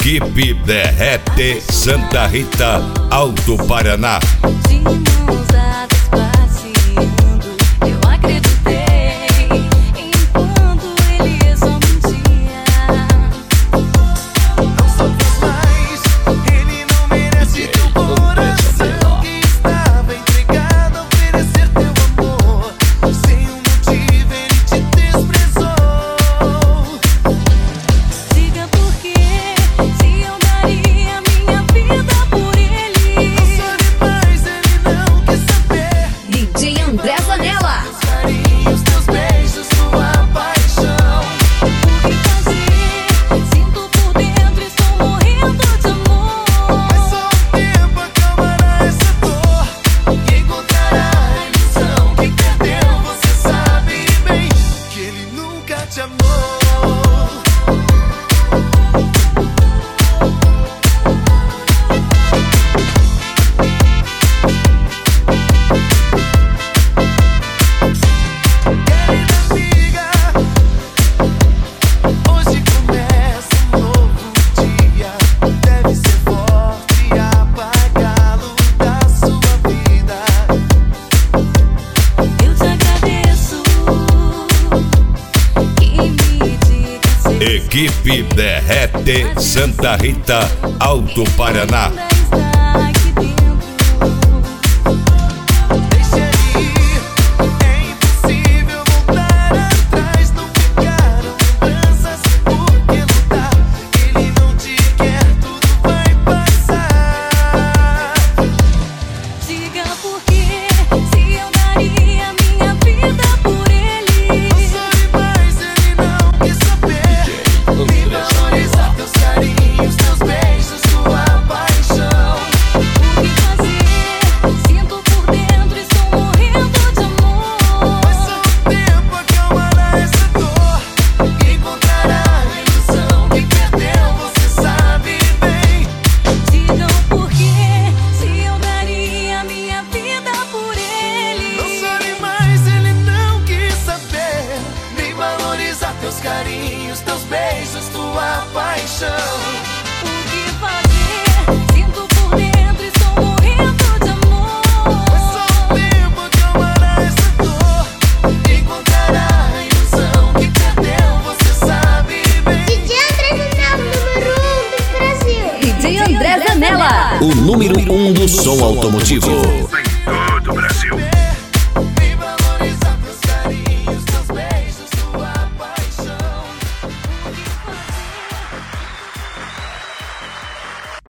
Equipe Derrete Santa Rita, Alto Paraná. De mãos dadas passeando, eu acreditei enquanto ele só mentia. Não sofres mais, ele não merece teu coração que estava entregado a oferecer teu amor. Sem um motivo ele te desprezou. Diga por quê, se eu daria minha vida por ele. Não sabe mais, ele não quer saber. DJ André Zanella. Teus carinhos, teus beijos, tua paixão. O que fazer? Sinto por dentro, estou morrendo de amor. Mas só o tempo acalmará essa dor e encontrará a ilusão que perdeu. Você sabe bem que ele nunca te amou. Querida amiga, hoje começa um novo dia. Deve ser forte e apagá-lo da sua vida. Eu te agradeço que me diga se Equipe Derrete Santa Rita, Alto Paraná. ainda está aqui dentro. Deixa ele ir, é impossível voltar atrás. Não ficaram lembranças por que lutar. Ele não te quer, tudo vai passar. Diga por quê, se eu daria minha vida por ele. Não sabe mais, ele não quer saber. Nem valorizar teus carinhos, teus beijos, tua paixão. O que fazer? Sinto por dentro, estou morrendo de amor. Mas só o tempo acalmará essa dor e encontrará a ilusão que perdeu. Você sabe bem. Digam por quê, se eu daria minha vida por ele. Não sabe mais, ele não quis saber. Nem valorizar teus carinhos, teus beijos, tua paixão. O que fazer? Sinto por dentro, estou morrendo de amor. Mas só o tempo acalmará essa dor e encontrará a ilusão que perdeu. Você sabe bem. DJ André Zanella, número 1 do Brasil. DJ André Zanella. O número 1 do som automotivo.